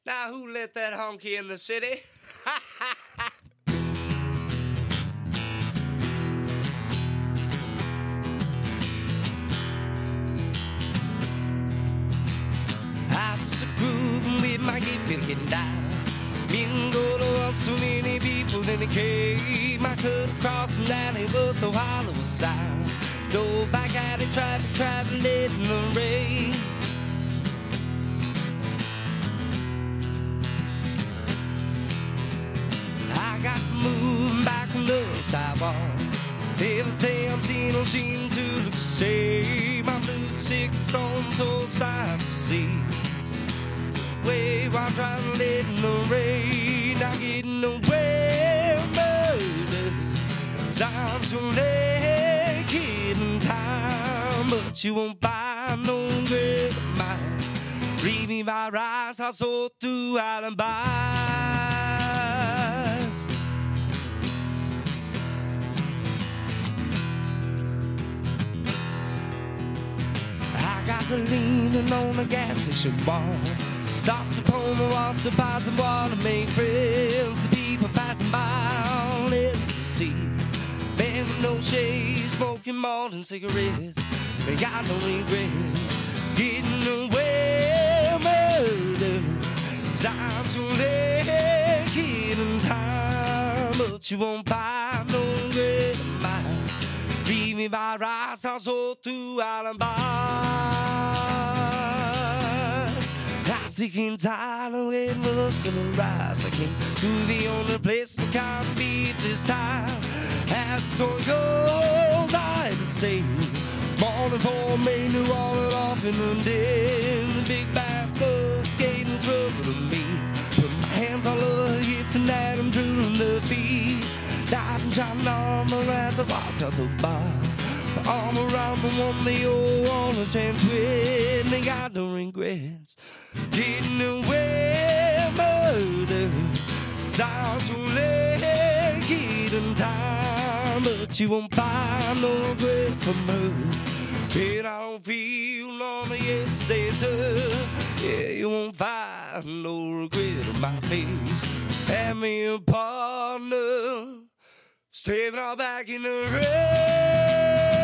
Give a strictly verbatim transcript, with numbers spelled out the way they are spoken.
Now who let that honky in the city? I just a grooving with my gift getting down. Me and go to us so many people in the cave. My cut across the alley was so hollow a sound. Go back at it, traffic, traveling in the rain. I got moving back on the sidewalk. Everything I'm seeing don't seem to look the same. I'm losing six on so side to see. Way while trying to let in the rain. I'm getting away, murder. I'm so late, in time, but you won't find no great of mine. Read me my rise, I soar through alibis. I got to leaning on the gas station wall. Stop to pull my walls to buy some water, make friends. The people passing by on ecstasy. Man with no shade, smoking more than cigarettes. They got no regrets. Getting away, murder. I'm too late, killing time. But you won't find no great of mine. Read me by rights, I'll soar through alibis. Seeking time away with the sunrise. I came to the only place we can't beat this time. As the story goes, I had to say, morning for me, knew all it off in the day. The big bad bus gave no trouble to me. Put my hands all over the hips and that I'm drooling the beat. Died and shot an armor as I walked out the bar. My arm around the one they all want a chance with. They got no regrets. Getting away, murder. Sounds too late, getting time. But you won't find no regret from her. And I don't feel none of yesterday, sir. Yeah, you won't find no regret on my face. Have me a partner, stepping out back in the rain.